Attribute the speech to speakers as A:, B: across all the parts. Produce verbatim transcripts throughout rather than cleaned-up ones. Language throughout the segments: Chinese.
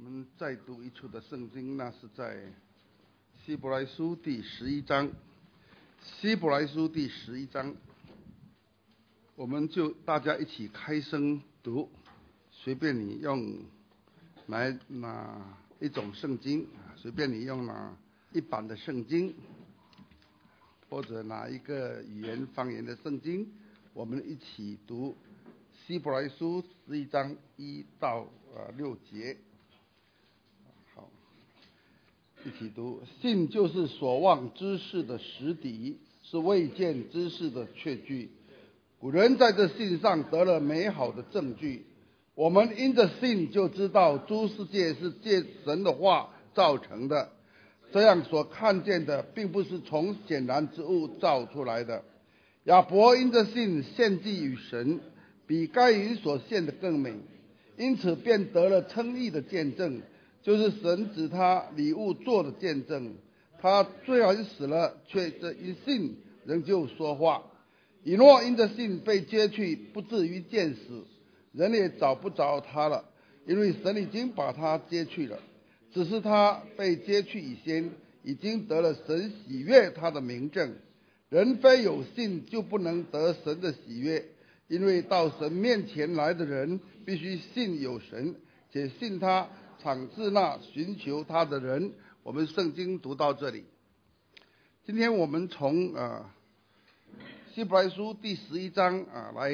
A: 们再读一处的圣经，那是在希伯来书第十一章。希伯来书第十一章，我们就大家一起开声读，随便你用来哪一种圣经，随便你用哪一版的圣经，或者哪一个语言方言的圣经，我们一起读希伯来书十一章一到呃六节。好，一起读。信就是所望之事的实底，是未见之事的确据。古人在这信上得了美好的证据。我们因着信就知道诸世界是借神的话造成的，这样所看见的并不是从显然之物造出来的。亚伯因着信献祭与神，比该隐所献的更美，因此便得了称义的见证，就是神指他礼物做的见证。他虽然死了，却因信仍旧说话。以诺因着信被接去，不至于见死，人也找不着他了，因为神已经把他接去了。只是他被接去以先，已经得了神喜悦他的明证。人非有信就不能得神的喜悦，因为到神面前来的人必须信有神，且信他赏赐那寻求他的人。我们圣经读到这里，今天我们从呃希伯来书第十一章啊来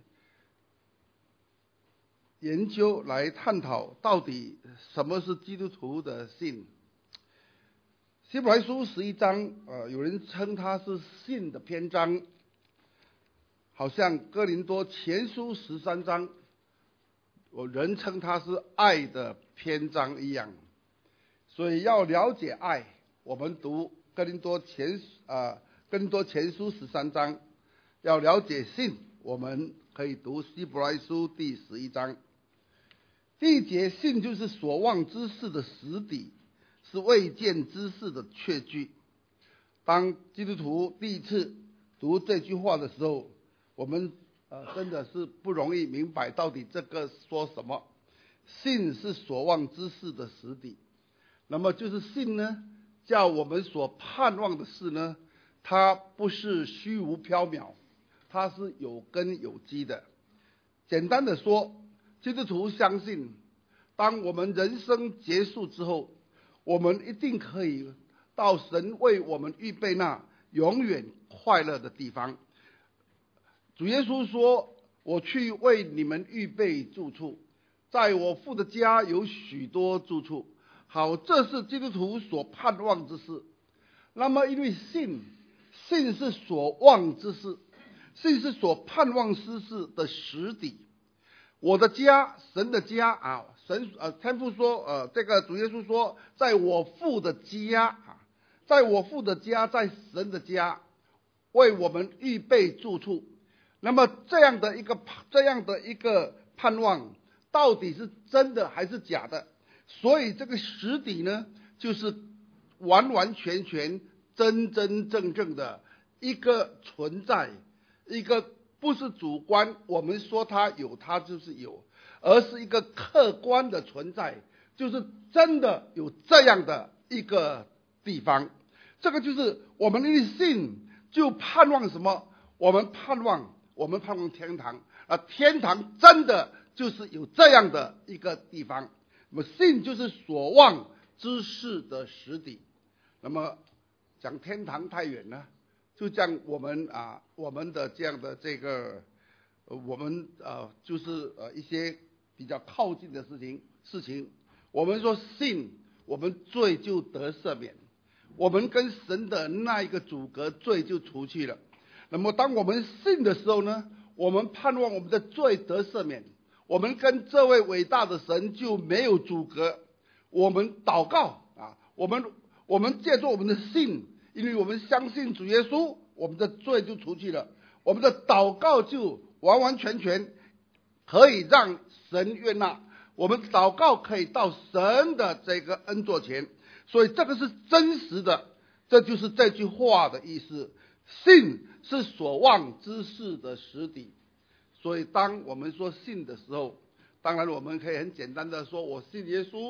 A: 研究，来探讨到底什么是基督徒的信。希伯来书十一章，呃，有人称它是信的篇章，好像哥林多前书十三章，有人称它是爱的篇章一样。所以要了解爱，我们读哥林多前啊、呃、哥林多前书十三章；要了解信，我们可以读希伯来书第十一章。第一节，信就是所望之事的实底，是未见之事的确据。当基督徒第一次读这句话的时候，我们呃真的是不容易明白到底这个说什么。信是所望之事的实底，那么就是信呢，叫我们所盼望的事呢，它不是虚无缥缈，它是有根有基的。简单的说，基督徒相信，当我们人生结束之后，我们一定可以到神为我们预备那永远快乐的地方。主耶稣说，我去为你们预备住处，在我父的家有许多住处。好，这是基督徒所盼望之事。那么因为信，信是所望之事，信是所盼望之事的实底。我的家，神的家啊，神呃天父说，呃这个主耶稣说，在我父的家啊，在我父的家，在神的家，为我们预备住处。那么这样的一个这样的一个盼望，到底是真的还是假的？所以这个实底呢，就是完完全全、真真正正的一个存在，一个。不是主观，我们说它有，它就是有，而是一个客观的存在，就是真的有这样的一个地方。这个就是我们的信，就盼望什么？我们盼望，我们盼望天堂啊！天堂真的就是有这样的一个地方。那么信就是所望之事的实底。那么讲天堂太远了。就像我们啊，我们的这样的这个，呃、我们呃，就是呃一些比较靠近的事情事情，我们说信，我们罪就得赦免，我们跟神的那一个阻隔罪就除去了。那么当我们信的时候呢，我们盼望我们的罪得赦免，我们跟这位伟大的神就没有阻隔。我们祷告啊，我们我们借助我们的信。因为我们相信主耶稣，我们的罪就除去了，我们的祷告就完完全全可以让神悦纳，我们祷告可以到神的这个恩座前，所以这个是真实的，这就是这句话的意思。信是所望之事的实底。所以当我们说信的时候，当然我们可以很简单的说，我信耶稣，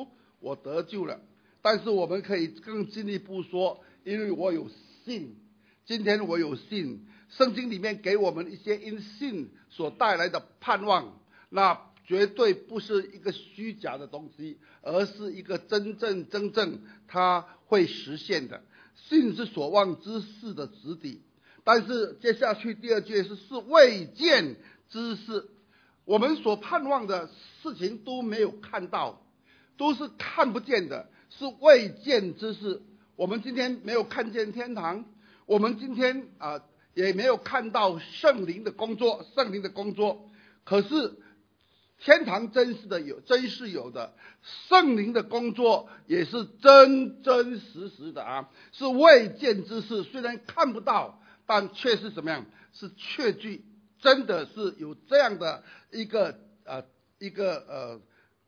A: 我得救了。但是我们可以更进一步说，因为我有信，今天我有信，圣经里面给我们一些因信所带来的盼望，那绝对不是一个虚假的东西，而是一个真正真正它会实现的。信是所望之事的实底，但是接下去第二句是是未见之事，我们所盼望的事情都没有看到，都是看不见的，是未见之事。我们今天没有看见天堂，我们今天啊、呃、也没有看到圣灵的工作，圣灵的工作，可是天堂真实的有，真是有的，圣灵的工作也是真真实实的啊，是未见之事，虽然看不到，但却是怎么样？是确据，真的是有这样的一个呃一个呃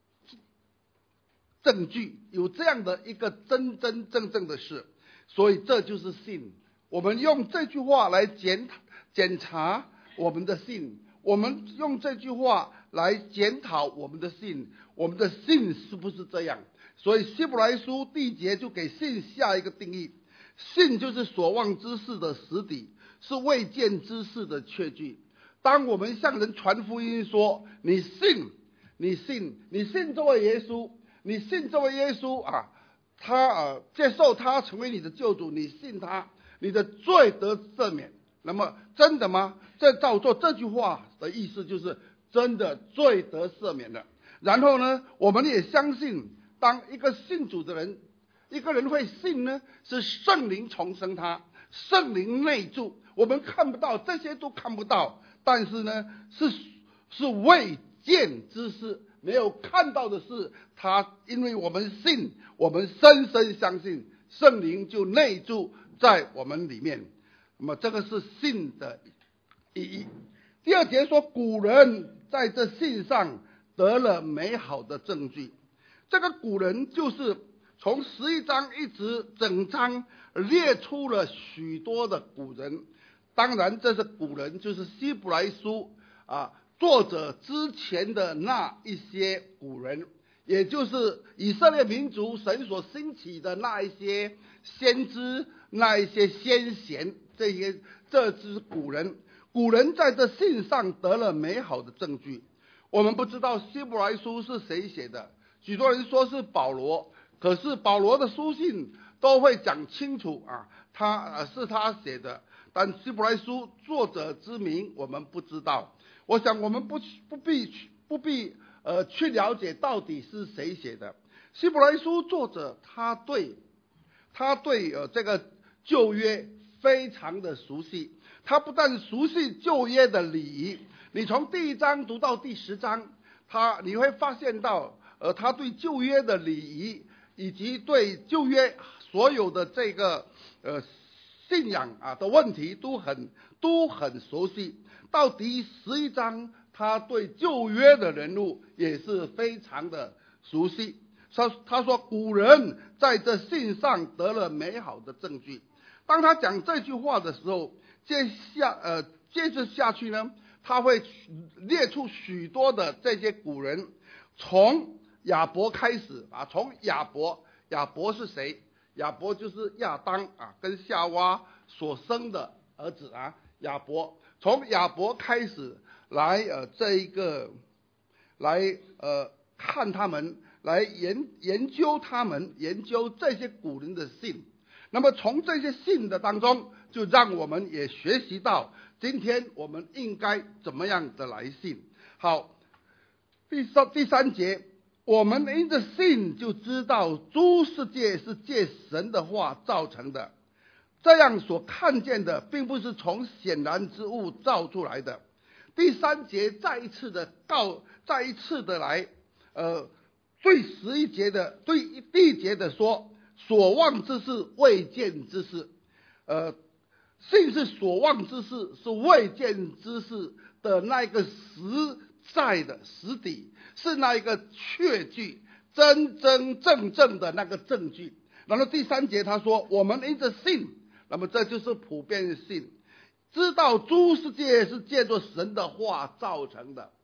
A: 证据，有这样的一个真真正正的事，所以这就是信。我们用这句话来检检查我们的信，我们用这句话来检讨我们的信，我们的信是不是这样？所以希伯来书第一节就给信下一个定义，信就是所望之事的实底，是未见之事的确据。当我们向人传福音说，你信，你信，你信这位耶稣，你信这位耶稣啊，他啊接受他成为你的救主，你信他，你的罪得赦免。那么真的吗？这照做这句话的意思就是真的罪得赦免了。然后呢，我们也相信，当一个信主的人，一个人会信呢，是圣灵重生他，圣灵内住，我们看不到，这些都看不到，但是呢，是是未见之事，没有看到的事，他因为我们信，我们深深相信，圣灵就内住在我们里面。那么这个是信的意义。第二节说，古人在这信上得了美好的证据。这个古人就是从十一章一直整章列出了许多的古人，当然这是古人就是希伯来书啊作者之前的那一些古人，也就是以色列民族神所兴起的那一些先知，那一些先贤，这些这是古人。古人在这信上得了美好的证据。我们不知道希伯来书是谁写的，许多人说是保罗，可是保罗的书信都会讲清楚啊，他、呃、是他写的，但希伯来书作者之名我们不知道。我想我们不不必不必呃去了解到底是谁写的。希伯来书作者他对他对呃这个旧约非常的熟悉，他不但熟悉旧约的礼仪，你从第一章读到第十章，他你会发现到呃他对旧约的礼仪以及对旧约所有的这个呃信仰啊的问题都很都很熟悉。到第十一章，他对旧约的人物也是非常的熟悉。他他说古人在这信上得了美好的证据。当他讲这句话的时候，接下呃接着下去呢，他会列出许多的这些古人，从亚伯开始啊，从亚伯，亚伯是谁？亚伯就是亚当啊跟夏娃所生的儿子啊，亚伯。从亚伯开始来呃这一个来呃看他们，来研研究他们，研究这些古人的信。那么从这些信的当中，就让我们也学习到今天我们应该怎么样的来信。好，第三第三节，我们因着信就知道诸世界是借神的话造成的，这样所看见的并不是从显然之物造出来的。第三节再一次的告，再一次的来，呃，对十一节的，对第一节的说，所望之事，未见之事。呃，信是所望之事，是未见之事的那一个实在的实底，是那一个确据，真真正正的那个证据。然后第三节他说，我们因着信。那么这就是普遍信，知道诸世界是借着神的话造成的。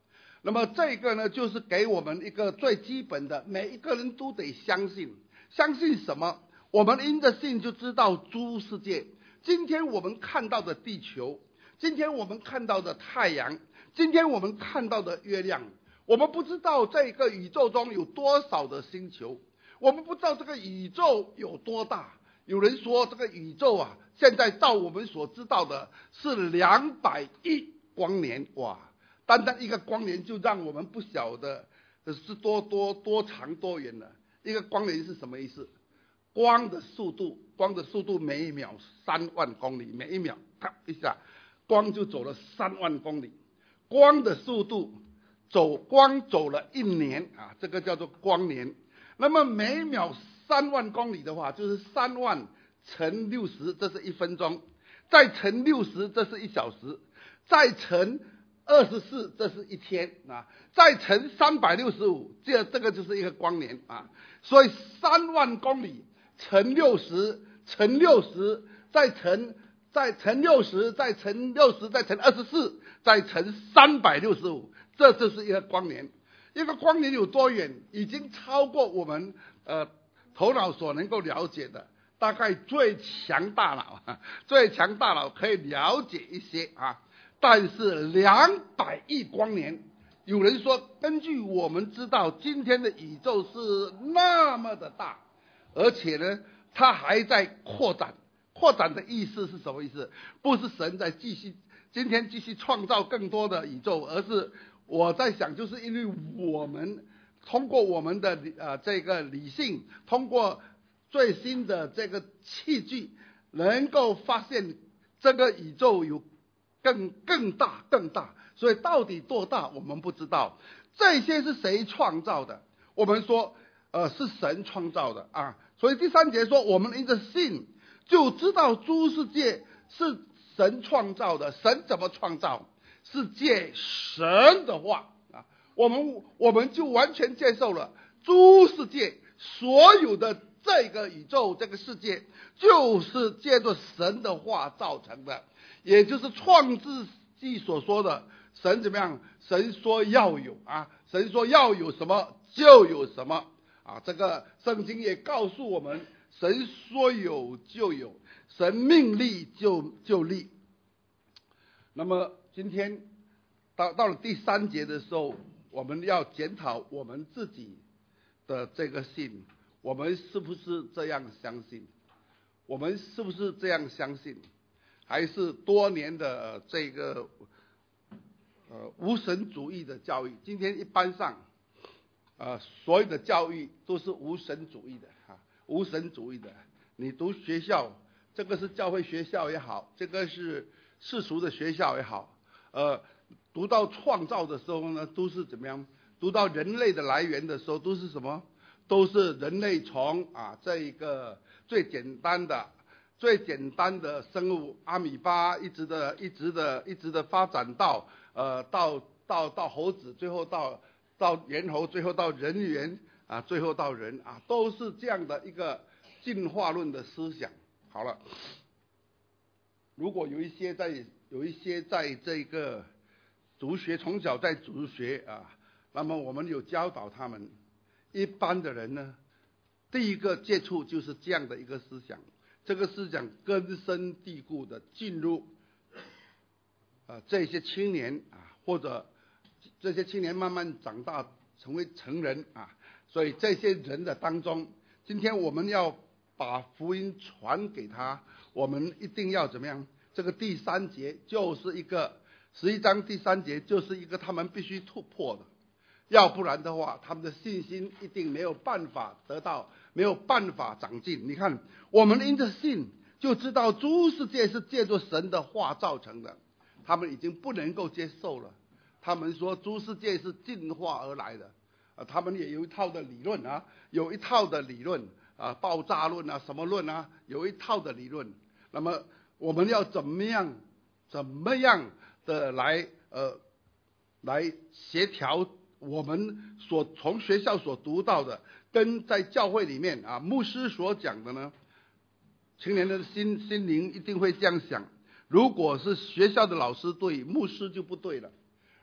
A: 那么这个呢，就是给我们一个最基本的，每一个人都得相信。相信什么？我们因着信就知道诸世界。今天我们看到的地球，今天我们看到的太阳，今天我们看到的月亮，我们不知道这个宇宙中有多少的星球，我们不知道这个宇宙有多大。有人说这个宇宙啊，现在照我们所知道的是两百亿光年，哇！单单一个光年就让我们不晓得是多多多长多远了。一个光年是什么意思？光的速度，光的速度每一秒三万公里，每一秒咔一下，光就走了三万公里。光的速度走光走了一年啊，这个叫做光年。那么每秒三万公里的话，就是三万乘六十，这是一分钟；再乘六十，这是一小时；再乘二十四，这是一天啊；再乘三百六十五，这这个就是一个光年啊。所以三万公里乘六十，乘六十，再乘再乘六十，再乘六十，再乘二十四，再乘三百六十五，这就是一个光年。一个光年有多远？已经超过我们呃头脑所能够了解的。大概最强大脑，最强大脑可以了解一些啊。但是两百亿光年，有人说，根据我们知道，今天的宇宙是那么的大，而且呢，它还在扩展。扩展的意思是什么意思？不是神在继续今天继续创造更多的宇宙，而是我在想，就是因为我们通过我们的呃这个理性，通过最新的这个器具，能够发现这个宇宙有更更大更大，所以到底多大我们不知道。这些是谁创造的？我们说呃是神创造的啊。所以第三节说，我们因着信就知道诸世界是神创造的。神怎么创造？是借神的话啊，我们我们就完全接受了诸世界所有的这个宇宙这个世界就是借着神的话造成的，也就是创世纪所说的神怎么样？神说要有啊，神说要有什么就有什么啊。这个圣经也告诉我们，神说有就有，神命立就就立。那么今天到到了第三节的时候，我们要检讨我们自己的这个信，我们是不是这样相信？我们是不是这样相信？还是多年的这个呃无神主义的教育？今天一般上呃所有的教育都是无神主义的啊，无神主义的。你读学校，这个是教会学校也好，这个是世俗的学校也好，呃，读到创造的时候呢，都是怎么样？读到人类的来源的时候，都是什么？都是人类从啊这一个最简单的、最简单的生物阿米巴，一直的、一直的、一直的发展到呃到到到猴子，最后到到猿猴，最后到人猿啊，最后到人啊，都是这样的一个进化论的思想。好了。如果有一些在有一些在这个族学从小在族学啊，那么我们有教导他们，一般的人呢，第一个接触就是这样的一个思想，这个思想根深蒂固的进入啊这些青年啊，或者这些青年慢慢长大成为成人啊，所以这些人的当中，今天我们要把福音传给他，我们一定要怎么样？这个第三节就是一个十一章第三节就是一个他们必须突破的，要不然的话，他们的信心一定没有办法得到，没有办法长进。你看，我们因着信就知道诸世界是借着神的话造成的，他们已经不能够接受了。他们说诸世界是进化而来的，啊，他们也有一套的理论啊，有一套的理论啊，爆炸论啊，什么论啊，有一套的理论。那么我们要怎么样，怎么样的来呃来协调我们所从学校所读到的，跟在教会里面啊牧师所讲的呢？青年的心心灵一定会这样想：如果是学校的老师对，牧师就不对了；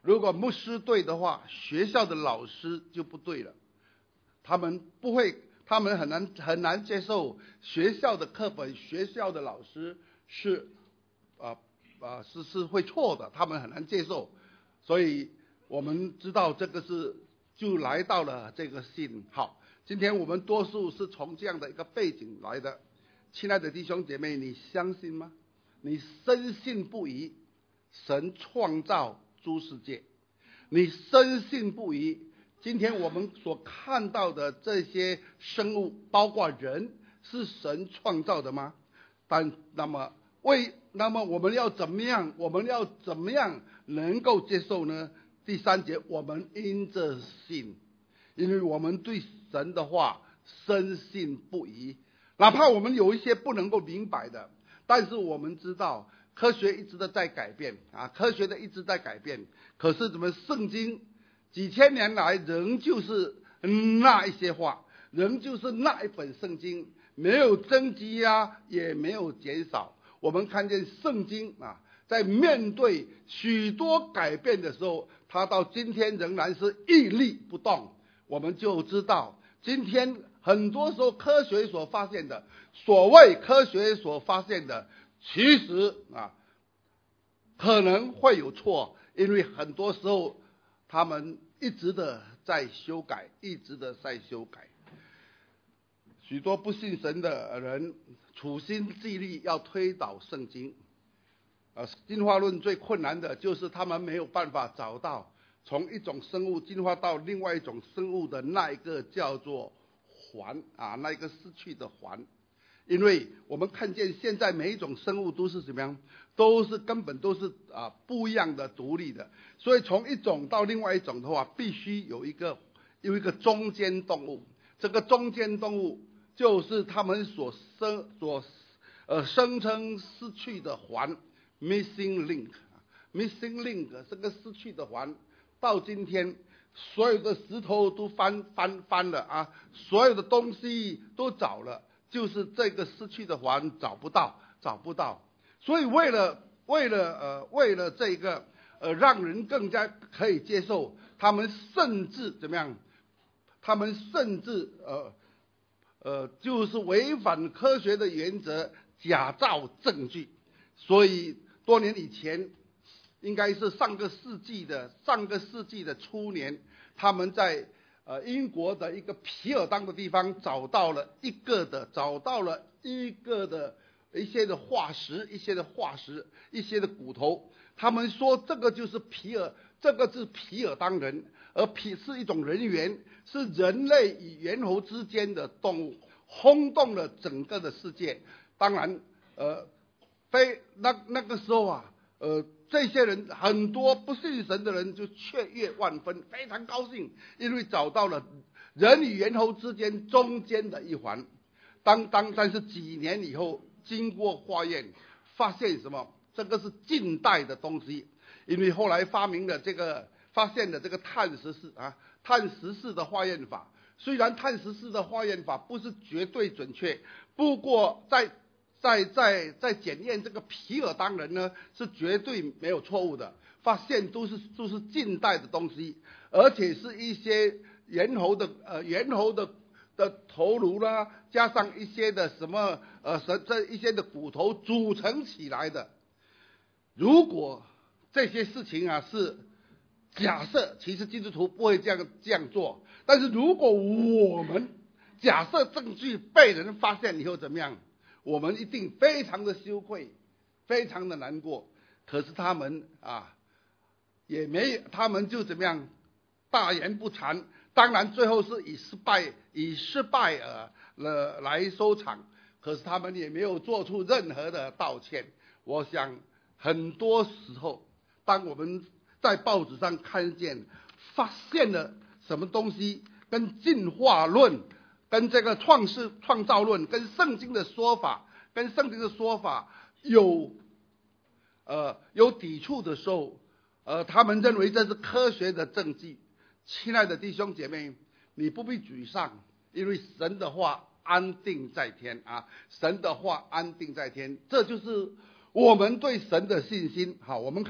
A: 如果牧师对的话，学校的老师就不对了。他们不会，他们很难很难接受学校的课本，学校的老师是啊啊是是会错的，他们很难接受。所以我们知道这个是就来到了这个信。好，今天我们多数是从这样的一个背景来的。亲爱的弟兄姐妹，你相信吗？你深信不疑，神创造诸世界，你深信不疑。今天我们所看到的这些生物，包括人，是神创造的吗？但那么为那么我们要怎么样？我们要怎么样能够接受呢？第三节，我们因着信，因为我们对神的话深信不疑，哪怕我们有一些不能够明白的，但是我们知道科学一直的在改变啊，科学的一直在改变。可是怎么圣经几千年来仍旧是那一些话，仍旧是那一本圣经，没有增加呀，也没有减少。我们看见圣经啊，在面对许多改变的时候，它到今天仍然是屹立不动。我们就知道，今天很多时候科学所发现的，所谓科学所发现的，其实啊可能会有错，因为很多时候他们一直的在修改，一直的在修改。许多不信神的人处心积虑要推倒圣经。呃，进化论最困难的就是他们没有办法找到从一种生物进化到另外一种生物的那一个叫做环啊，那一个失去的环。因为我们看见现在每一种生物都是怎么样，都是根本都是啊不一样的独立的，所以从一种到另外一种的话，必须有一个有一个中间动物。这个中间动物就是他们所生所呃声称失去的环 ，missing link，missing link 这个失去的环，到今天所有的石头都翻翻翻了啊，所有的东西都找了。就是这个失去的环找不到，找不到。所以为了为了呃为了这个呃让人更加可以接受，他们甚至怎么样？他们甚至呃呃就是违反科学的原则，假造证据。所以多年以前，应该是上个世纪的上个世纪的初年，他们在呃，英国的一个皮尔当的地方找到了一个的，找到了一个的一些的化石，一些的化石，一些的骨头。他们说这个就是皮尔，这个是皮尔当人，而皮是一种人猿，是人类与猿猴之间的动物，轰动了整个的世界。当然，呃，非那那个时候啊，呃。这些人很多不信神的人就雀跃万分，非常高兴，因为找到了人与猿猴之间中间的一环。当当但是几年以后，经过化验，发现什么？这个是近代的东西，因为后来发明了这个，发现了这个碳十四啊，碳十四的化验法。虽然碳十四的化验法不是绝对准确，不过在在在在检验这个皮尔当人呢，是绝对没有错误的，发现都是都是近代的东西，而且是一些猿猴的呃猿猴的的头颅啦，加上一些的什么呃这这一些的骨头组成起来的。如果这些事情啊是假设，其实基督徒不会这样这样做，但是如果我们假设证据被人发现以后怎么样？我们一定非常的羞愧，非常的难过。可是他们啊，也没有，他们就怎么样，大言不惭。当然最后是以失败，以失败呃了来收场。可是他们也没有做出任何的道歉。我想很多时候，当我们在报纸上看见发现了什么东西，跟进化论。跟这个创世创造论，跟圣经的说法，跟圣经的说法有呃有抵触的时候，呃，他们认为这是科学的证据。亲爱的弟兄姐妹，你不必沮丧，因为神的话安定在天啊，神的话安定在天，这就是我们对神的信心。好，我们看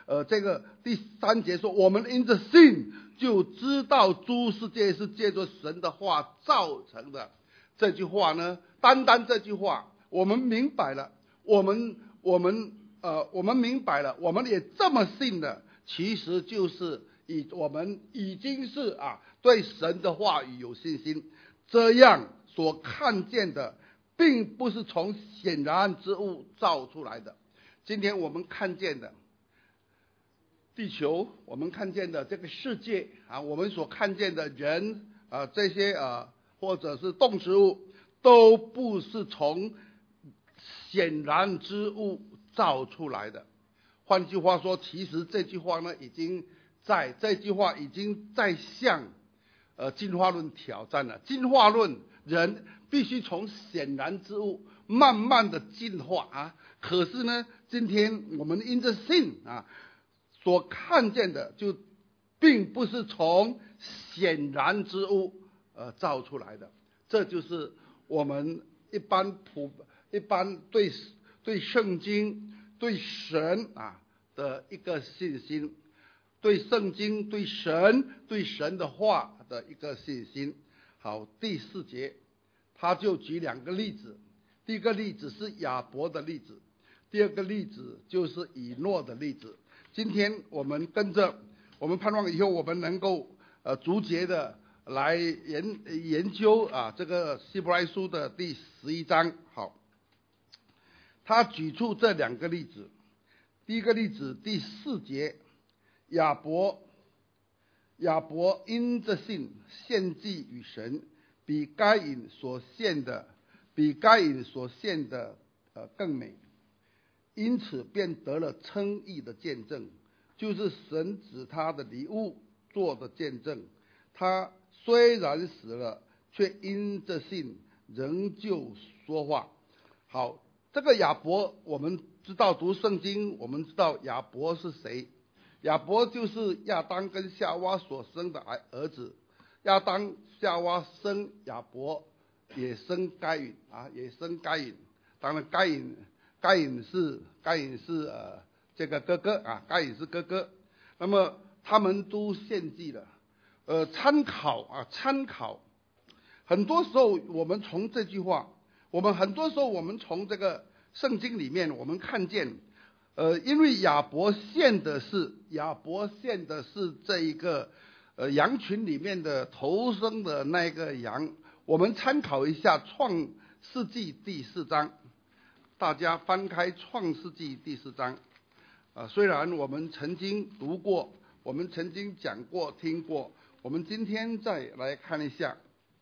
A: 呃，这个第三节说，我们因着信就知道诸世界是借着神的话造成的。这句话呢，单单这句话，我们明白了，我们我们呃，我们明白了，我们也这么信的，其实就是以我们已经是啊，对神的话语有信心。这样所看见的，并不是从显然之物造出来的。今天我们看见的地球，我们看见的这个世界啊，我们所看见的人啊，这些啊，或者是动植物，都不是从显然之物造出来的。换句话说，其实这句话呢，已经在这句话已经在向呃进化论挑战了。进化论人必须从显然之物慢慢的进化啊。可是呢，今天我们因着信啊，所看见的就并不是从显然之物呃造出来的。这就是我们一般普一般对对圣经、对神啊的一个信心，对圣经、对神、对神的话的一个信心。好，第四节他就举两个例子，第一个例子是亚伯的例子，第二个例子就是以诺的例子。今天我们跟着，我们盼望以后我们能够呃逐节的来研研究啊这个希伯来书的第十一章。好，他举出这两个例子。第一个例子第四节，亚伯亚伯因着信献祭与神，比该隐所献的比该隐所献的呃更美，因此便得了称义的见证，就是神指他的礼物做的见证。他虽然死了，却因着信仍旧说话。好，这个亚伯我们知道，读圣经我们知道亚伯是谁。亚伯就是亚当跟夏娃所生的儿子。亚当夏娃生亚伯，也生该隐啊，也生该隐。当然该隐该隐是该隐是呃这个哥哥啊，该隐是哥哥。那么他们都献祭了。呃，参考啊，参考。很多时候我们从这句话，我们很多时候我们从这个圣经里面，我们看见，呃，因为亚伯献的是亚伯献的是这一个呃羊群里面的头生的那个羊。我们参考一下创世纪第四章，大家翻开创世纪第四章。啊，虽然我们曾经读过，我们曾经讲过、听过，我们今天再来看一下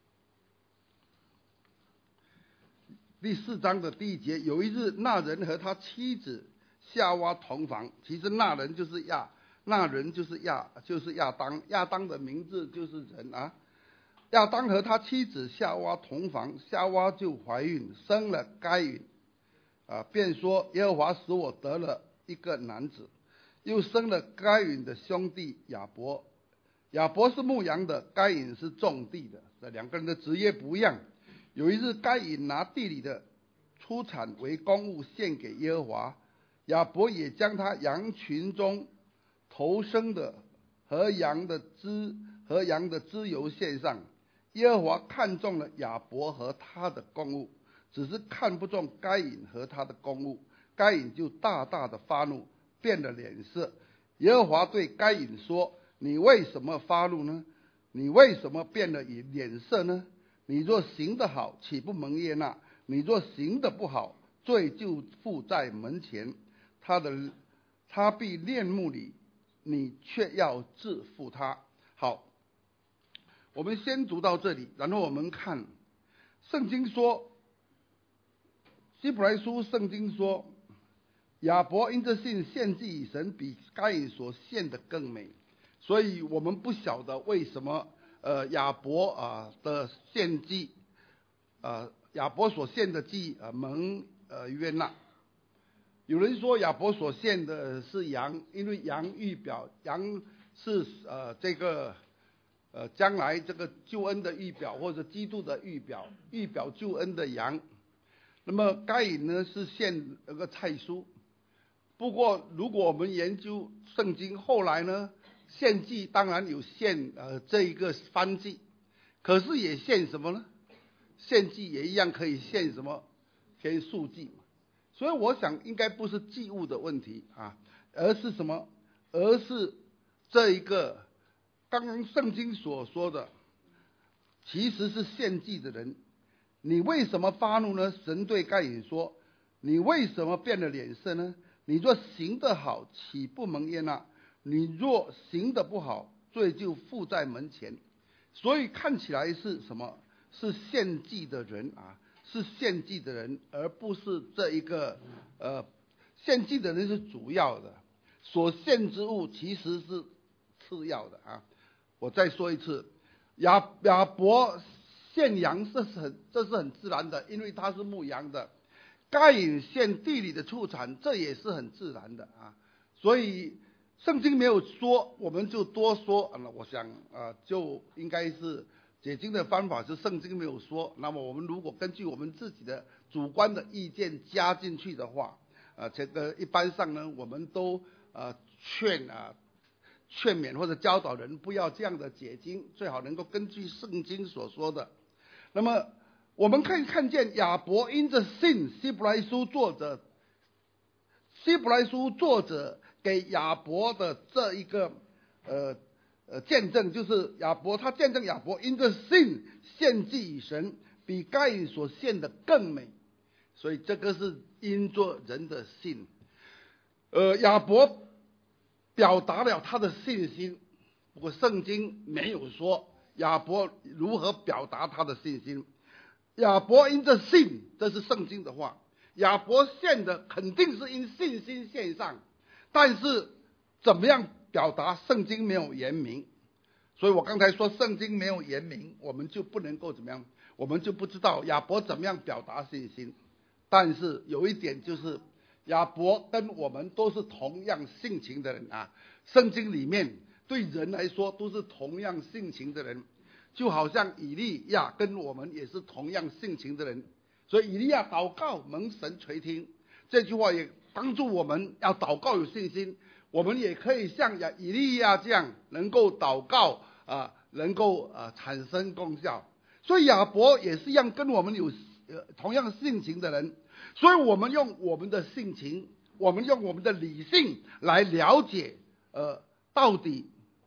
A: 第四章的第一节。有一日，那人和他妻子夏娃同房。其实那人就是亚，那人就是亚，就是亚当。亚当的名字就是人啊。亚当和他妻子夏娃同房，夏娃就怀孕，生了该隐，啊，便说耶和华使我得了一个男子。又生了该隐的兄弟亚伯。亚伯是牧羊的，该隐是种地的，这两个人的职业不一样。有一日，该隐拿地里的出产为公物献给耶和华，亚伯也将他羊群中头生的和羊的脂和羊的脂油献上。耶和华看中了亚伯和他的公物，只是看不中该隐和他的公物。该隐就大大的发怒，变了脸色。耶和华对该隐说：你为什么发怒呢？你为什么变了脸色呢？你若行得好，岂不蒙悦纳？你若行得不好，罪就附在门前，他的他必恋慕你，你却要治服他。好，我们先读到这里，然后我们看圣经说，希伯来书圣经说，亚伯因着信献祭以神，比该隐所献的更美。所以我们不晓得为什么呃亚伯啊的献祭，呃亚伯所献的祭呃蒙呃悦纳。有人说亚伯所献的是羊，因为羊预表羊是呃这个呃将来这个救恩的预表，或者基督的预表，预表救恩的羊。那么该隐呢是献那个菜蔬。 不过如果我们研究圣经，后来呢，献祭当然有献呃这一个燔祭，可是也献什么呢？献祭也一样可以献什么？献素祭嘛。所以我想应该不是祭物的问题啊，而是什么？而是这一个刚刚圣经所说的，其实是献祭的人。你为什么发怒呢？神对该隐说：你为什么变了脸色呢？你若行得好，岂不蒙悦纳？你若行得不好，罪就附在门前。所以看起来是什么？是献祭的人啊，是献祭的人，而不是这一个呃，献祭的人是主要的，所献之物其实是次要的啊。我再说一次，亚亚伯献羊，这是很这是很自然的，因为他是牧羊的。该隐献地里的出产，这也是很自然的啊。所以圣经没有说，我们就多说。啊、我想啊，就应该是解经的方法是圣经没有说。那么我们如果根据我们自己的主观的意见加进去的话，啊，这个一般上呢，我们都啊劝啊劝勉或者教导人不要这样的解经，最好能够根据圣经所说的。那么我们可以看见亚伯因着信，希伯来书作者，希伯来书作者给亚伯的这一个呃呃见证，就是亚伯他见证亚伯因着信献祭与神，比该隐所献的更美。所以这个是因着人的信，呃亚伯表达了他的信心。不过圣经没有说亚伯如何表达他的信心。亚伯因着信，这是圣经的话。亚伯献的肯定是因信心献上，但是怎么样表达，圣经没有言明。所以我刚才说圣经没有言明，我们就不能够怎么样，我们就不知道亚伯怎么样表达信心。但是有一点就是，亚伯跟我们都是同样性情的人啊。圣经里面对人来说都是同样性情的人，就好像以利亚跟我们也是同样性情的人。所以以利亚祷告蒙神垂听，这句话也帮助我们要祷告有信心。我们也可以像以利亚这样能够祷告啊，能够啊产生功效。所以亚伯也是一样跟我们有呃同样性情的人。所以我们用我们的性情，我们用我们的理性来了解呃到底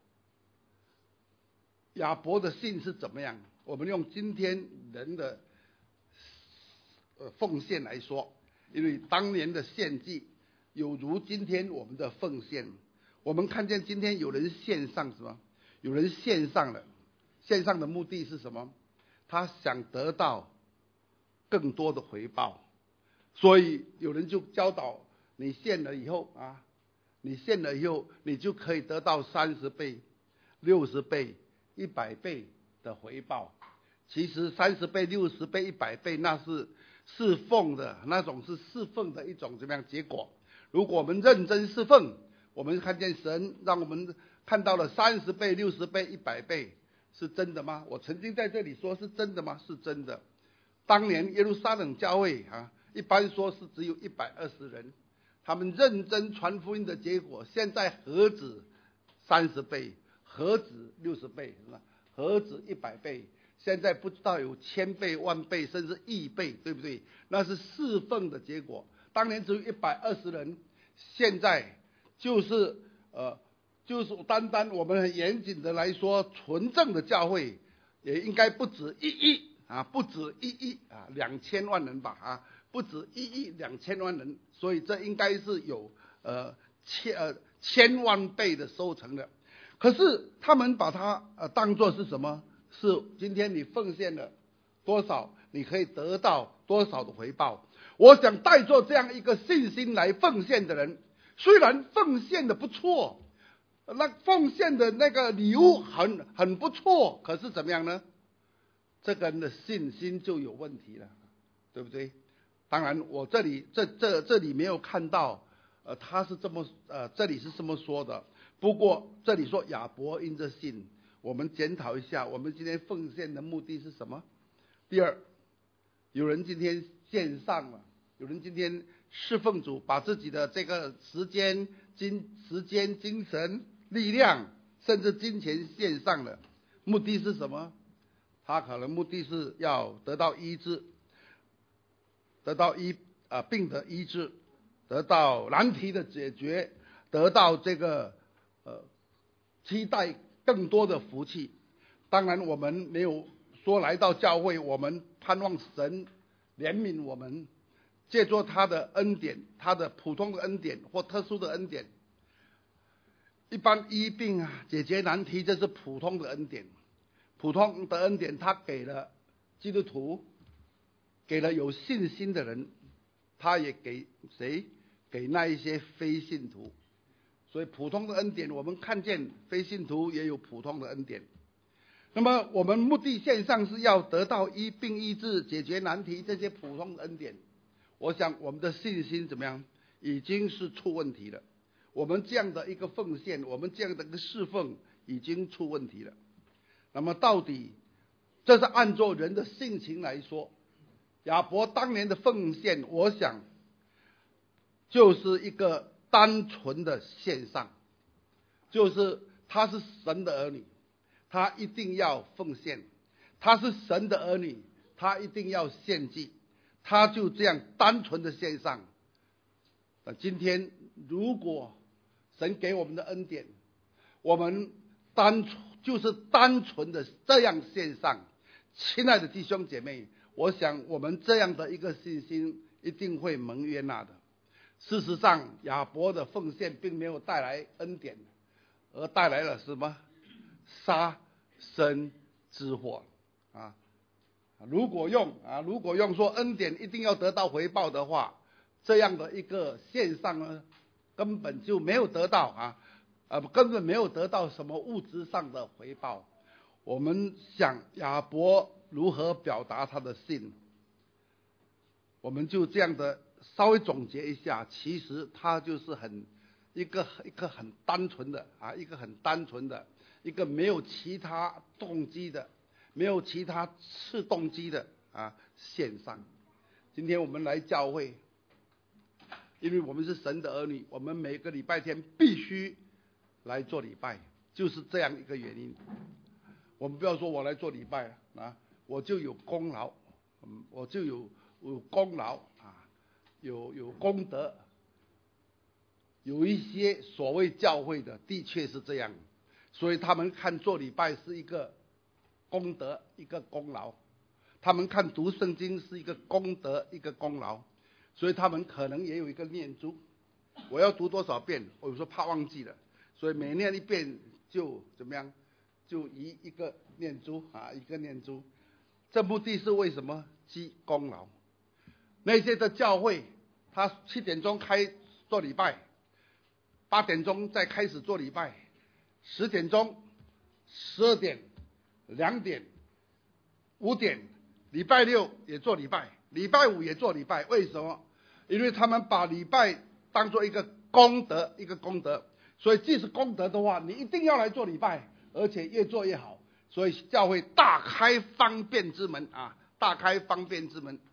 A: 亚伯的信是怎么样。我们用今天人的呃奉献来说，因为当年的献祭有如今天我们的奉献。我们看见今天有人献上什么？有人献上了，献上的目的是什么？他想得到更多的回报。所以有人就教导你献了以后啊，你献了以后，你就可以得到三十倍、六十倍、一百倍的回报。其实三十倍、六十倍、一百倍，那是侍奉的那种，是侍奉的一种怎么样结果？如果我们认真侍奉，我们看见神让我们看到了三十倍、六十倍、一百倍，是真的吗？我曾经在这里说是真的吗？是真的。当年耶路撒冷教会啊，一般说是只有一百二十人，他们认真传福音的结果，现在何止三十倍，何止六十倍，何止一百倍？现在不知道有千倍、万倍，甚至亿倍，对不对？那是侍奉的结果。当年只有一百二十人，现在就是呃，就是单单我们很严谨的来说，纯正的教会也应该不止一亿啊，不止一亿啊，两千万人吧啊，不止一亿两千万人，所以这应该是有呃千呃千万倍的收成的。可是他们把它呃当作是什么？是今天你奉献了多少，你可以得到多少的回报。我想带着这样一个信心来奉献的人，虽然奉献的不错，那奉献的那个礼物很很不错，可是怎么样呢？这个人的信心就有问题了，对不对？当然我这里这这这里没有看到呃他是这么呃这里是这么说的。不过这里说亚伯因着信，我们检讨一下，我们今天奉献的目的是什么？第二，有人今天献上了，有人今天侍奉主，把自己的这个时间、精、时间、精神、力量，甚至金钱献上了，目的是什么？他可能目的是要得到医治，得到医啊、呃、病的医治，得到难题的解决，得到这个呃期待更多的福气。当然，我们没有说来到教会，我们盼望神怜悯我们，借助他的恩典，他的普通的恩典或特殊的恩典。一般医病啊，解决难题，这是普通的恩典。普通的恩典，他给了基督徒，给了有信心的人，他也给谁？给那一些非信徒。所以普通的恩典，我们看见非信徒也有普通的恩典。那么我们目的线上是要得到医病医治、解决难题这些普通的恩典。我想我们的信心怎么样？已经是出问题了。我们这样的一个奉献，我们这样的一个侍奉已经出问题了。那么到底这是按照人的性情来说，亚伯当年的奉献，我想就是一个单纯的献上，就是他是神的儿女，他一定要奉献；他是神的儿女，他一定要献祭。他就这样单纯的献上。那今天如果神给我们的恩典，我们单就是单纯的这样献上，亲爱的弟兄姐妹，我想我们这样的一个信心一定会蒙悦纳的。事实上，亚伯的奉献并没有带来恩典，而带来了什么？杀身之祸啊！如果用啊，如果用说恩典一定要得到回报的话，这样的一个献上呢，根本就没有得到啊，呃，根本没有得到什么物质上的回报。我们想亚伯如何表达他的信，我们就这样的稍微总结一下，其实他就是很一个一个很单纯的啊，一个很单纯的，一个没有其他动机的。没有其他次动机的啊献上。今天我们来教会，因为我们是神的儿女，我们每个礼拜天必须来做礼拜，就是这样一个原因。我们不要说我来做礼拜啊，我就有功劳，嗯，我就有有功劳啊，有有功德。有一些所谓教会的，的确是这样，所以他们看做礼拜是一个功德，一个功劳，他们看读圣经是一个功德，一个功劳，所以他们可能也有一个念珠，我要读多少遍，我有时候怕忘记了，所以每念一遍就怎么样，就一一个念珠啊，一个念珠。这目的是为什么？积功劳。那些的教会，他七点钟开做礼拜，八点钟再开始做礼拜，十点钟、十二点。两点、五点，礼拜六也做礼拜，礼拜五也做礼拜。为什么？因为他们把礼拜当做一个功德，一个功德。所以，即使功德的话，你一定要来做礼拜，而且越做越好。所以，教会大开方便之门啊，大开方便之门。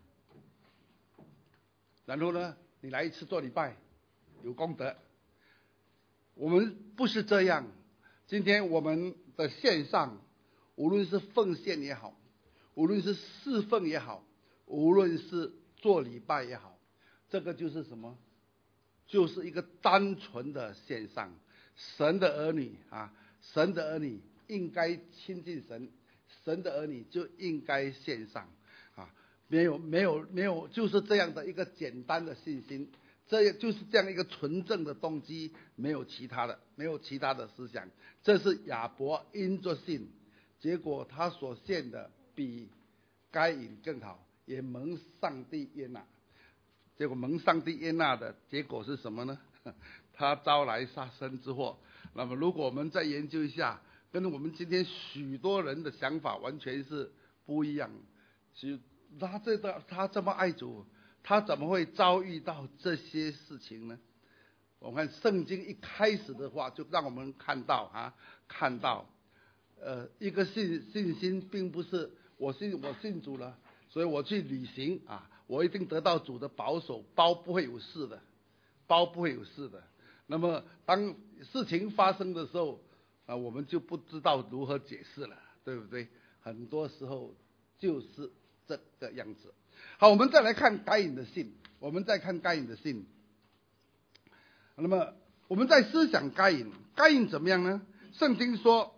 A: 然后呢，你来一次做礼拜，有功德。我们不是这样。今天我们的线上。无论是奉献也好，无论是侍奉也好，无论是做礼拜也好，这个就是什么？就是一个单纯的献上。神的儿女啊，神的儿女应该亲近神，神的儿女就应该献上啊，没有没有没有，就是这样的一个简单的信心，这就是这样一个纯正的动机，没有其他的，没有其他的思想。这是亚伯因着信。结果他所献的比该隐更好，也蒙上帝悦纳。结果蒙上帝悦纳的结果是什么呢？他招来杀身之祸。那么如果我们再研究一下，跟我们今天许多人的想法完全是不一样。其实他这个他这么爱主，他怎么会遭遇到这些事情呢？我们看圣经一开始的话，就让我们看到啊，看到。呃，一个信信心并不是我信我信主了，所以我去旅行啊， 我一定得到主的保守，包不会有事的，包不会有事的。那么当事情发生的时候啊，我们就不知道如何解释了，对不对？很多时候就是这个样子。好，我们再来看该隐的信，我们再看该隐的信。那么我们在思想该隐，该隐怎么样呢？圣经说，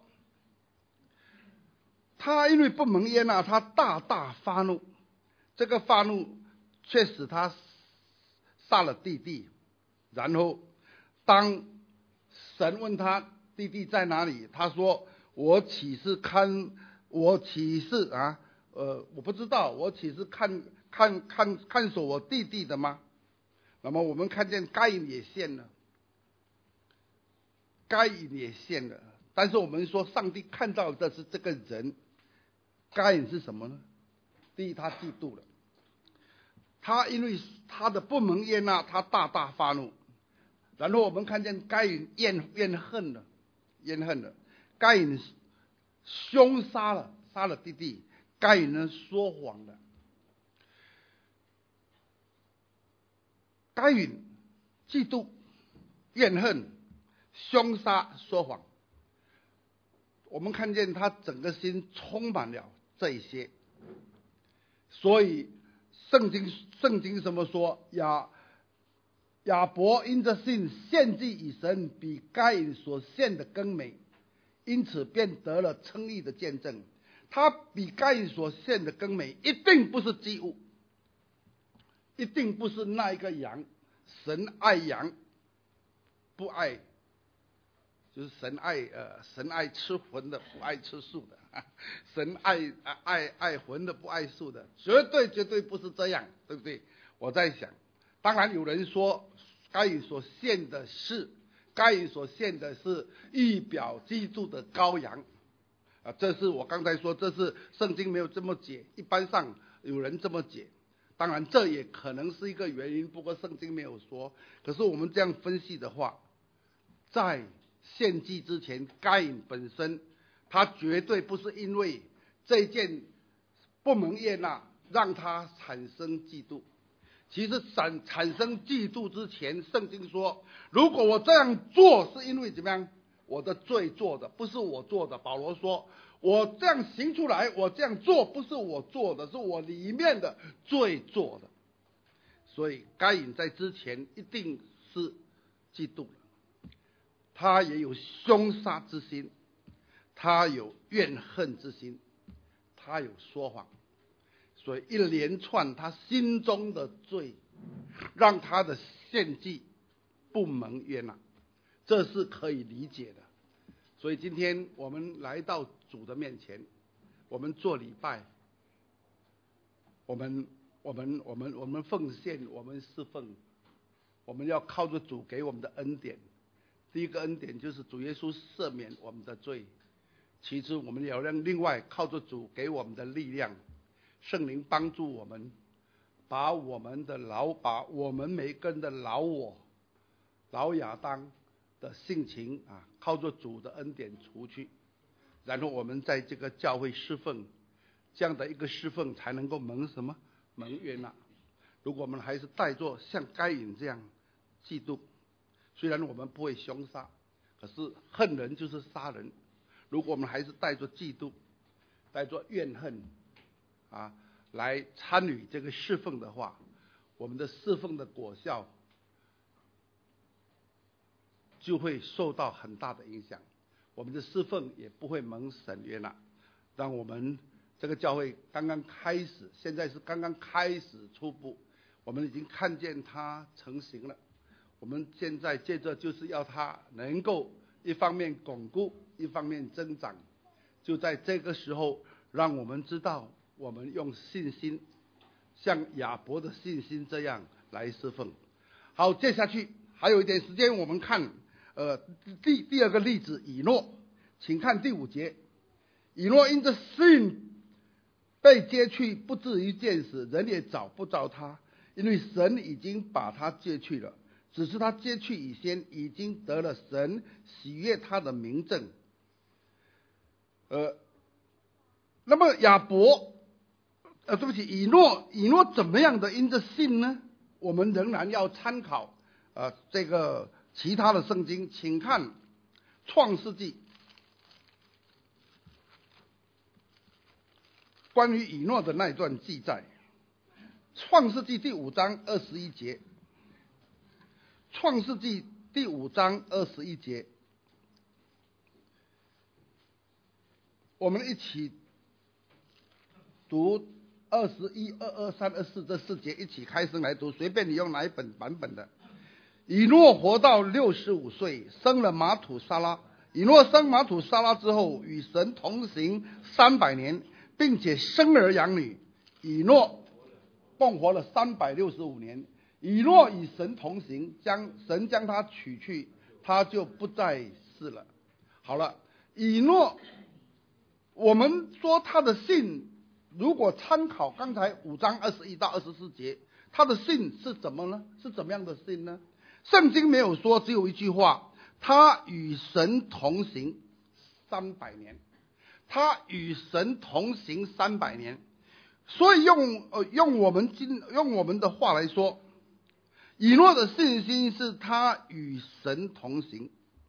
A: 他因为不蒙悦纳，他大大发怒。这个发怒却使他杀了弟弟。然后当神问他弟弟在哪里，他说：“我岂是看我岂是啊？呃，我不知道，我岂是看看看看守我弟弟的吗？”那么我们看见该隐也献了，该隐也献了。但是我们说，上帝看到的是这个人，该隐是什么呢？第一，他嫉妒了，他因为他的不蒙悦纳，他大大发怒。然后我们看见该隐怨怨恨了，怨恨了。该隐凶杀了，杀了弟弟。该隐呢说谎了。该隐嫉妒、怨恨、凶杀、说谎。我们看见他整个心充满了这一些。所以圣经圣经怎么说？亚亚伯因着信献祭以神，比该隐所献的更美，因此便得了称义的见证。他比该隐所献的更美，一定不是祭物，一定不是那一个羊。神爱羊，不爱，就是神爱呃神爱吃荤的，不爱吃素的。神爱爱爱荤的，不爱素的，绝对绝对不是这样，对不对？我在想，当然有人说该隐所献的是该隐所献的是预表基督的羔羊啊，这是我刚才说，这是圣经没有这么解，一般上有人这么解。当然这也可能是一个原因，不过圣经没有说。可是我们这样分析的话，在献祭之前，该隐本身他绝对不是因为这件不蒙悦纳让他产生嫉妒。其实产产生嫉妒之前，圣经说，如果我这样做是因为怎么样？我的罪做的，不是我做的。保罗说，我这样行出来，我这样做不是我做的，是我里面的罪做的。所以该隐在之前一定是嫉妒了，他也有凶杀之心，他有怨恨之心，他有说谎。所以一连串他心中的罪，让他的献祭不蒙悦纳，这是可以理解的。所以今天我们来到主的面前，我们做礼拜，我们我们我们我们奉献，我们侍奉，我们要靠着主给我们的恩典。第一个恩典就是主耶稣赦免我们的罪，其次我们也要让另外靠着主给我们的力量，圣灵帮助我们，把我们的老把我们每个人的老我老亚当的性情啊，靠着主的恩典除去，然后我们在这个教会侍奉，这样的一个侍奉才能够蒙什么？蒙悦纳。如果我们还是带着像该隐这样嫉妒，虽然我们不会凶杀，可是恨人就是杀人。如果我们还是带着嫉妒，带着怨恨啊，来参与这个侍奉的话，我们的侍奉的果效就会受到很大的影响，我们的侍奉也不会蒙神悦纳。让我们这个教会刚刚开始，现在是刚刚开始初步，我们已经看见它成型了。我们现在接着就是要它能够一方面巩固，一方面增长。就在这个时候，让我们知道我们用信心，像亚伯的信心这样来侍奉。好，接下去还有一点时间，我们看呃第第二个例子，以诺，请看第五节。以诺因着信被接去，不至于见死，人也找不着他，因为神已经把他接去了。只是他接去以前，已经得了神喜悦他的明证。呃，那么亚伯呃，对不起，以诺以诺怎么样的因着信呢？我们仍然要参考呃这个其他的圣经，请看创世纪关于以诺的那一段记载，创世纪第五章二十一节，创世纪第五章二十一节，我们一起读二十一、二二、三、二四这四节，一起开声来读，随便你用哪一本版本的。以诺活到六十五岁，生了马土沙拉。以诺生马土沙拉之后，与神同行三百年，并且生儿养女。以诺共活了三百六十五年。以诺与神同行，将神将他取去，他就不在世了。好了，以诺，我们说他的信，如果参考刚才五章二十一到二十四节，他的信是怎么呢？是怎么样的信呢？圣经没有说，只有一句话：他与神同行三百年。他与神同行三百年。所以用呃用我们今用我们的话来说，以诺的信心是他与神同行。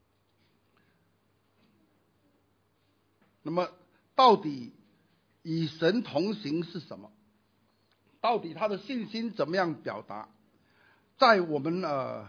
A: 那么到底与神同行是什么？到底他的信心怎么样表达？在我们呃，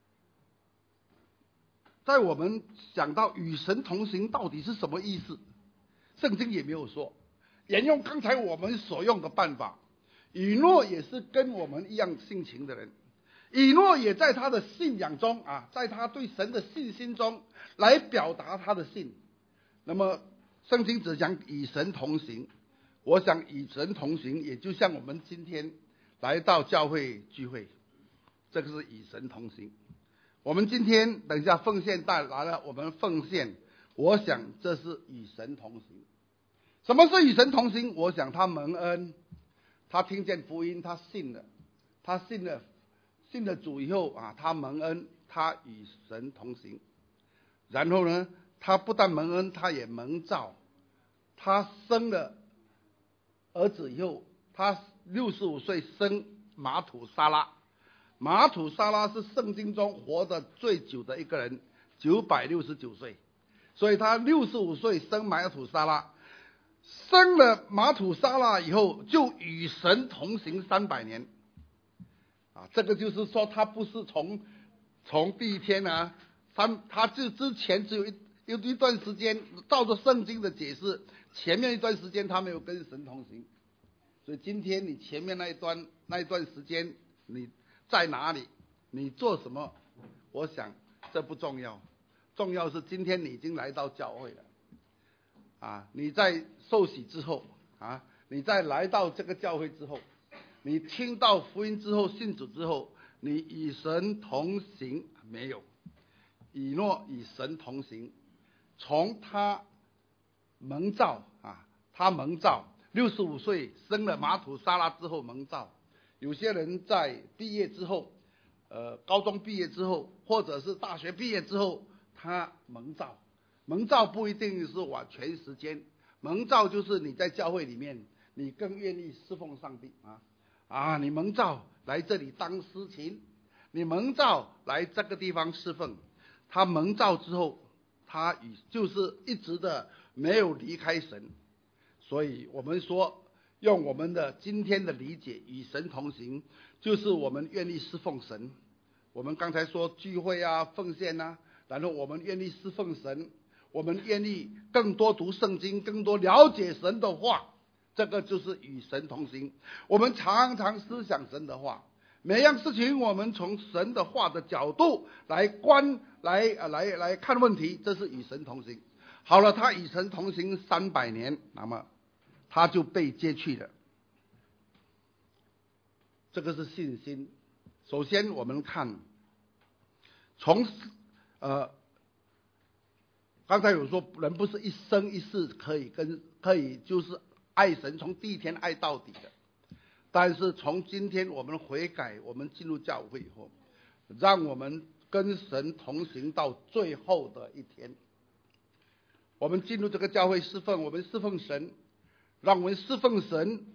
A: 在我们想到与神同行到底是什么意思，圣经也没有说。沿用刚才我们所用的办法，以诺也是跟我们一样性情的人，以诺也在他的信仰中啊，在他对神的信心中来表达他的信。那么圣经只讲与神同行，我想与神同行也就像我们今天来到教会聚会，这个是与神同行。我们今天等一下奉献带来了，我们奉献，我想这是与神同行。什么是与神同行？我想他蒙恩，他听见福音，他信了，他信了信了主以后啊，他蒙恩，他与神同行。然后呢，他不但蒙恩，他也蒙召。他生了儿子以后，他六十五岁生马土沙拉。马土沙拉是圣经中活得最久的一个人，九百六十九岁，所以他六十五岁生马土沙拉。生了马土沙拉以后，就与神同行三百年。啊，这个就是说，他不是从从第一天啊，他他就之前只有一有一段时间，照着圣经的解释，前面一段时间他没有跟神同行。所以今天你前面那一段那一段时间你在哪里，你做什么？我想这不重要，重要是今天你已经来到教会了。啊，你在受洗之后啊，你在来到这个教会之后，你听到福音之后，信主之后，你与神同行没有？以诺与神同行，从他蒙召啊，他蒙召六十五岁生了马土沙拉之后蒙召。有些人在毕业之后，呃，高中毕业之后，或者是大学毕业之后，他蒙召。蒙召不一定是完全时间，蒙召就是你在教会里面，你更愿意侍奉上帝啊啊！你蒙召来这里当司琴，你蒙召来这个地方侍奉。他蒙召之后，他与就是一直的没有离开神，所以我们说，用我们的今天的理解，与神同行，就是我们愿意侍奉神。我们刚才说聚会啊、奉献啊，然后我们愿意侍奉神。我们愿意更多读圣经，更多了解神的话，这个就是与神同行。我们常常思想神的话，每样事情我们从神的话的角度来观来来来看问题，这是与神同行。好了，他与神同行三百年，那么他就被接去了。这个是信心。首先我们看从呃。刚才有说，人不是一生一世可以跟可以就是爱神，从第一天爱到底的。但是从今天我们悔改，我们进入教会以后，让我们跟神同行到最后的一天。我们进入这个教会侍奉，我们侍奉神，让我们侍奉神，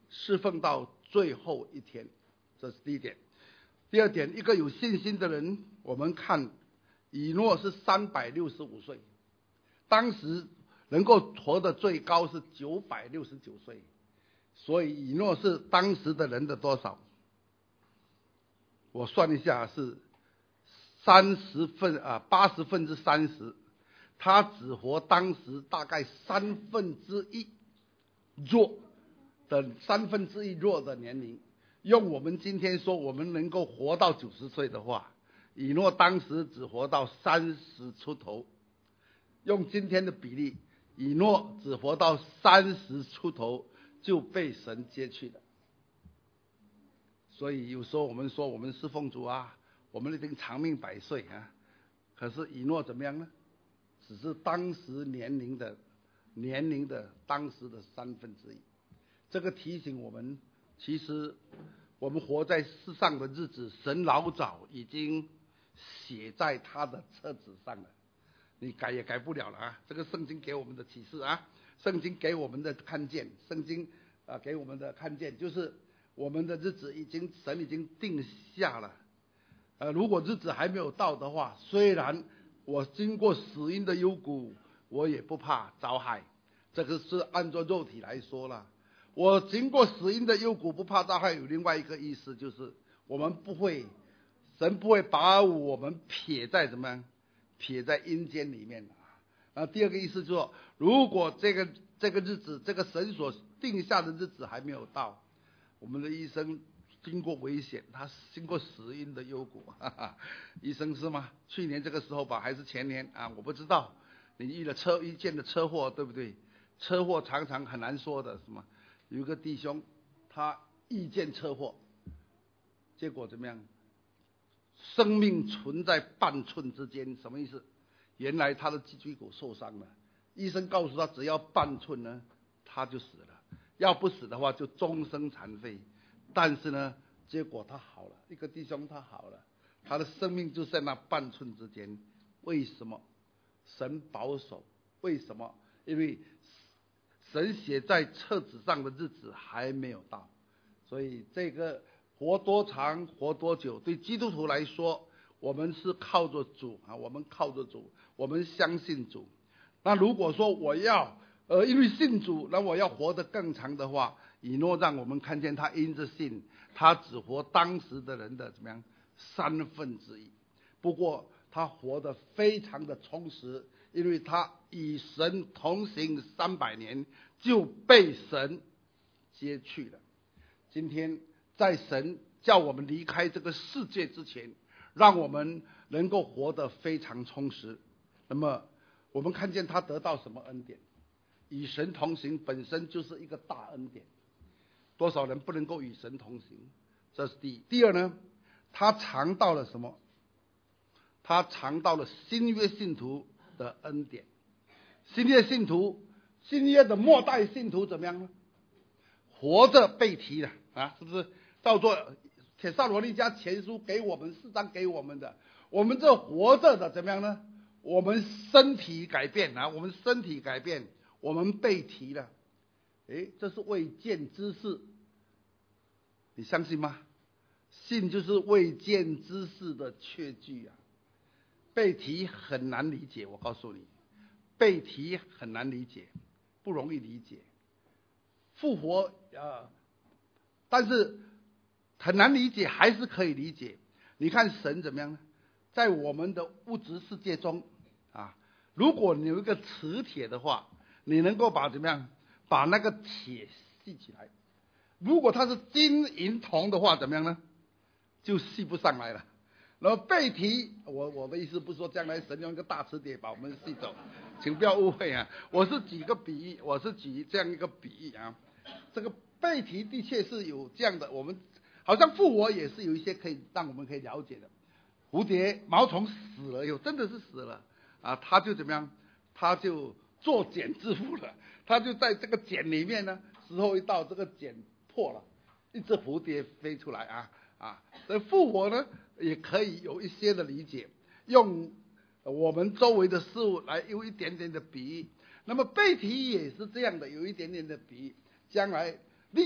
A: 侍奉到最后一天，这是第一点。第二点，一个有信心的人，我们看以诺是三百六十五岁，当时能够活得最高是九百六十九岁，所以以诺是当时的人的多少？我算一下是三十分啊，八十分之三十，他只活当时大概三分之一弱的三分之一弱的年龄。用我们今天说，我们能够活到九十岁的话，以诺当时只活到三十出头。用今天的比例，以诺只活到三十出头就被神接去了。所以有时候我们说我们侍奉主啊，我们一定长命百岁啊。可是以诺怎么样呢？只是当时年龄的年龄的当时的三分之一。这个提醒我们，其实我们活在世上的日子，神老早已经写在他的册子上了，你改也改不了了啊！这个圣经给我们的启示啊，圣经给我们的看见，圣经啊给我们的看见就是我们的日子已经神已经定下了。呃，如果日子还没有到的话，虽然我经过死荫的幽谷，我也不怕遭害。这个是按照肉体来说了。我经过死荫的幽谷，不怕遭害，有另外一个意思，就是我们不会，神不会把我们撇在什么，撇在阴间里面。啊，第二个意思就是说，如果这个这个日子，这个神所定下的日子还没有到，我们的医生经过危险，他经过死荫的幽谷，哈哈，医生是吗？去年这个时候吧，还是前年啊？我不知道。你遇了车遇见的车祸，对不对？车祸常常很难说的，是吗？有一个弟兄，他遇见车祸，结果怎么样？生命存在半寸之间，什么意思？原来他的脊椎骨受伤了，医生告诉他，只要半寸呢，他就死了。要不死的话，就终身残废。但是呢，结果他好了，一个弟兄他好了，他的生命就在那半寸之间。为什么？神保守。为什么？因为神写在册子上的日子还没有到，所以这个活多长活多久，对基督徒来说，我们是靠着主啊，我们靠着主，我们相信主。那如果说我要呃因为信主，那我要活得更长的话，以诺让我们看见他因着信，他只活当时的人的怎么样三分之一。不过他活得非常的充实，因为他与神同行三百年，就被神接去了。今天在神叫我们离开这个世界之前，让我们能够活得非常充实。那么我们看见他得到什么恩典？与神同行本身就是一个大恩典。多少人不能够与神同行？这是第一。第二呢，他尝到了什么？他尝到了新约信徒的恩典。新约信徒，新约的末代信徒怎么样呢？活着被提了啊，是不是？照做帖撒罗尼迦前书给我们四章给我们的，我们这活着的怎么样呢？我们身体改变啊，我们身体改变，我们被提了。诶，这是未见之事，你相信吗？信就是未见之事的确据啊。被提很难理解，我告诉你，被提很难理解，不容易理解。复活呃，但是很难理解，还是可以理解。你看神怎么样呢？在我们的物质世界中啊，如果你有一个磁铁的话，你能够把怎么样把那个铁系起来。如果它是金银铜的话，怎么样呢？就系不上来了。然后被提，我我的意思不是说将来神用一个大磁铁把我们吸走，请不要误会啊！我是举个比喻，我是举这样一个比喻啊。这个被提的确是有这样的，我们好像复活也是有一些可以让我们可以了解的。蝴蝶毛虫死了以后，真的是死了啊，它就怎么样？它就作茧自缚了，它就在这个茧里面呢，时候一到，这个茧破了，一只蝴蝶飞出来啊啊！所以复活呢，也可以有一些的理解，用我们周围的事物来有一点点的比喻。那么被提也是这样的，有一点点的比喻。将来历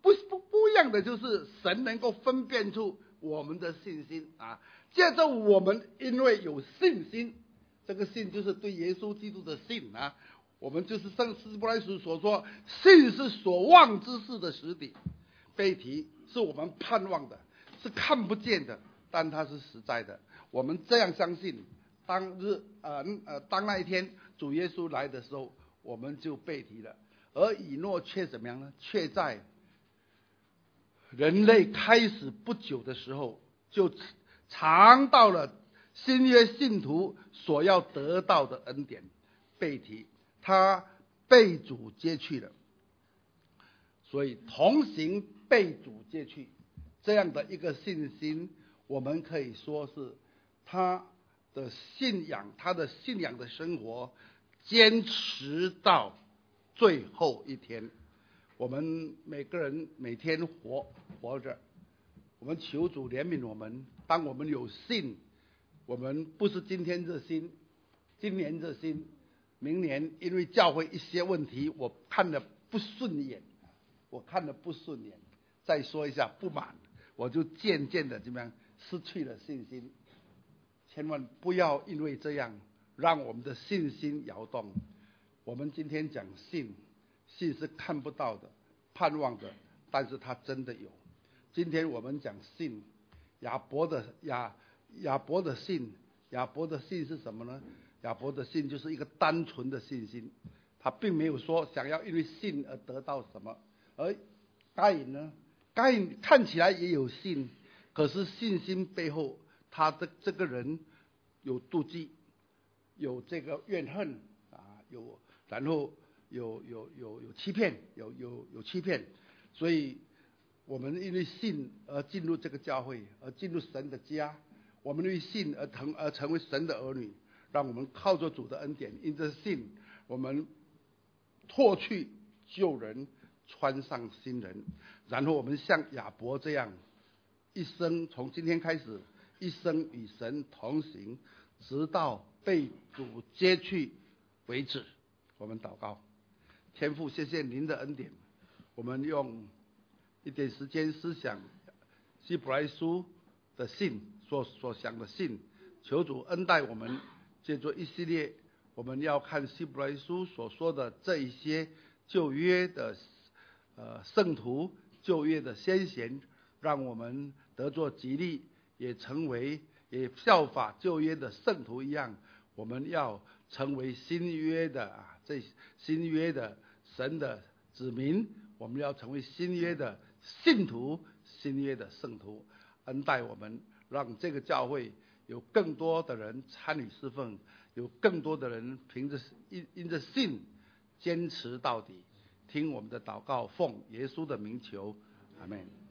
A: 不不不一样的就是神能够分辨出我们的信心啊。接着我们因为有信心，这个信就是对耶稣基督的信啊。我们就是圣希伯来书所说，信是所望之事的实底，背题是我们盼望的，是看不见的，但它是实在的。我们这样相信，当日呃呃当那一天主耶稣来的时候，我们就背题了。而以诺却怎么样呢？却在人类开始不久的时候，就尝到了新约信徒所要得到的恩典，背题。他被主接去了，所以同行被主接去，这样的一个信心，我们可以说是他的信仰，他的信仰的生活坚持到最后一天。我们每个人每天活活着，我们求主怜悯我们。当我们有信，我们不是今天热心，今年热心，明年因为教会一些问题，我看了不顺眼，我看了不顺眼，再说一下不满，我就渐渐的怎么样失去了信心。千万不要因为这样让我们的信心摇动。我们今天讲信，信是看不到的、盼望的，但是它真的有。今天我们讲信，亚伯的亚亚伯的信，亚伯的信是什么呢？亚伯的信就是一个单纯的信心，他并没有说想要因为信而得到什么。而该隐呢？该隐看起来也有信，可是信心背后，他的这个人有妒忌，有这个怨恨啊，有然后有有有有欺骗，有有有欺骗。所以我们因为信而进入这个教会，而进入神的家，我们因为信而成而成为神的儿女。让我们靠着主的恩典，因着信，我们脱去旧人，穿上新人，然后我们像亚伯这样，一生从今天开始，一生与神同行，直到被主接去为止。我们祷告，天父，谢谢您的恩典，我们用一点时间思想希伯来书的信所所想的信，求主恩待我们。借着一系列我们要看希伯来书所说的这一些旧约的呃圣徒、旧约的先贤，让我们得作激励，也成为也效法旧约的圣徒一样，我们要成为新约的啊这新约的神的子民，我们要成为新约的信徒、新约的圣徒，恩待我们，让这个教会有更多的人参与侍奉，有更多的人凭着因因着信坚持到底。听我们的祷告，奉耶稣的名求，阿们。